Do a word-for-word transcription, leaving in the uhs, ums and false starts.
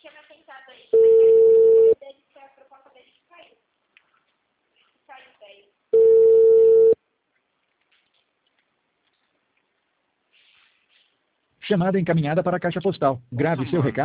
tinha me atentado aí, mas ele que a proposta dele que caiu. Caiu, velho. Chamada encaminhada para a caixa postal. Grave Nossa, seu mano. recado.